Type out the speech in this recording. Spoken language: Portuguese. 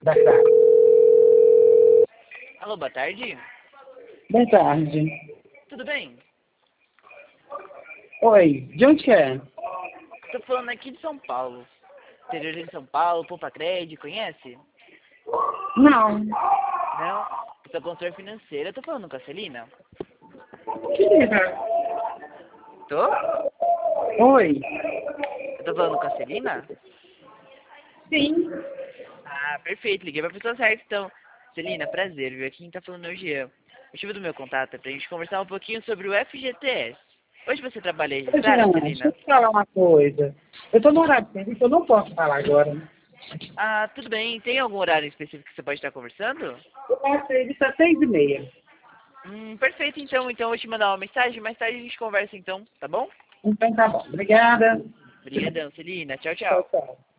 Da tarde. Alô, boa tarde. Boa tarde. Tudo bem? Oi, de onde que é? Tô falando aqui de São Paulo. Interior de São Paulo, Poupa Crédito, conhece? Não. Não? Eu sou consultor financeiro. Eu tô falando com a Celina? Querida. Tô? Oi. Eu tô falando com a Celina? Sim. Ah, perfeito. Liguei pra pessoa certa, então. Celina, prazer, viu? Aqui quem tá falando é o Jean. O motivo do meu contato é pra gente conversar um pouquinho sobre o FGTS. Hoje você trabalha Ô, registrada, Jean, deixa eu Celina? te falar uma coisa. Eu tô no horário de serviço, eu não posso falar agora. Ah, tudo bem. Tem algum horário específico que você pode estar conversando? Eu faço serviço às 6h30. Perfeito, então. Então eu vou te mandar uma mensagem. Mais tarde a gente conversa, então. Tá bom? Então tá bom. Obrigada. Obrigadão, Celina. Tchau, Tchau, tchau. tchau.